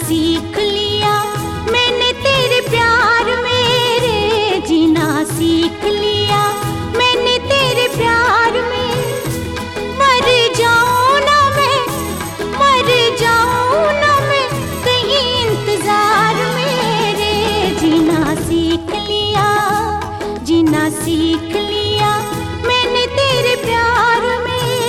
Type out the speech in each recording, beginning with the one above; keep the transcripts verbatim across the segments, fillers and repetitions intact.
सीख लिया मैंने तेरे प्यार में रे, जीना सीख लिया मैंने तेरे प्यार में। मर जाऊं ना मैं, मर जाऊं ना मैं कहीं इंतजार में रे, जीना सीख लिया, जीना सीख लिया मैंने तेरे प्यार में।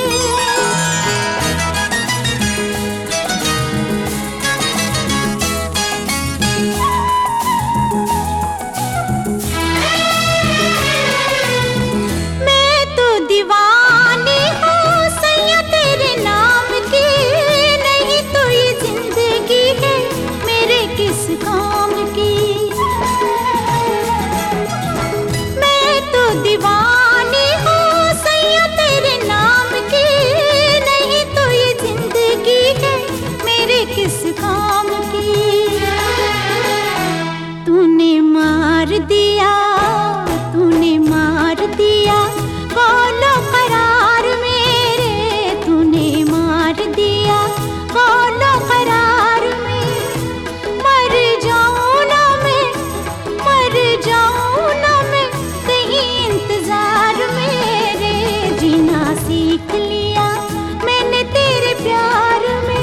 तूने मार दिया, तूने मार दिया बोलो करार मेरे, तूने मार दिया बोलो करार में। मर जाऊं ना मैं, मर जाऊं ना मैं कहीं इंतजार मेरे, जीना सीख लिया मैंने तेरे प्यार में।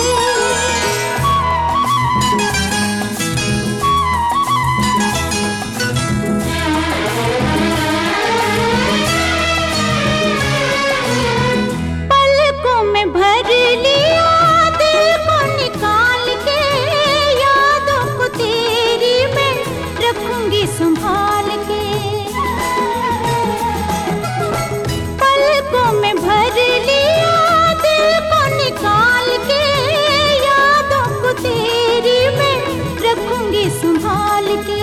संभाल के पलकों में भर लिया, दिल को निकाल के यादों को तेरी मैं रखूंगी संभाल के।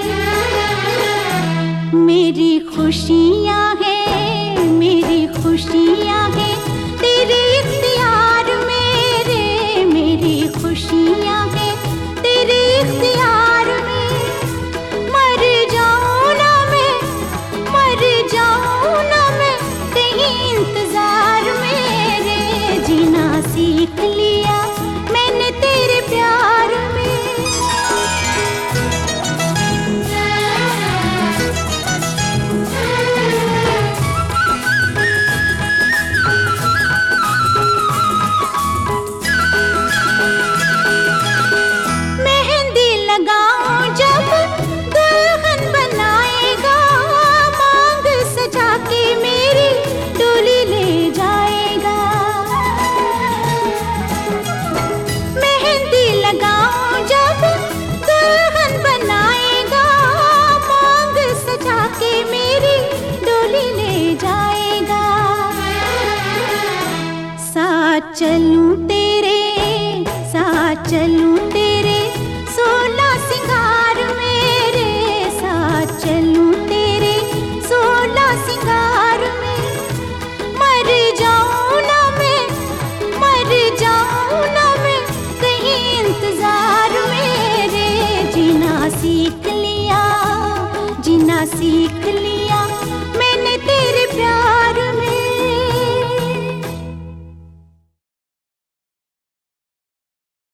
मेरी खुशियाँ हैं, मेरी खुशियाँ हैं तेरे इख्तियार मेरे, मेरी खुशियाँ हैं तेरे इख्तियार में। सीख लिया मैंने तेरे प्यार में। मेहंदी लगाऊं जब दुल्हन बनाएगा, मांग सजा के मेरी डोली ले जाएगा। लगाऊं जब दुल्हन बनाएगा, मांग सजा के मेरी डोली ले जाएगा। साथ चलूं तेरे, साथ चलूं तेरे सोलह सिंगार मेरे, साथ चलूं तेरे सोलह सिंगार में। मर जाऊं ना मैं, मर जाऊं ना मैं इंतजार मेरे, जीना सीख लिया, जीना सीख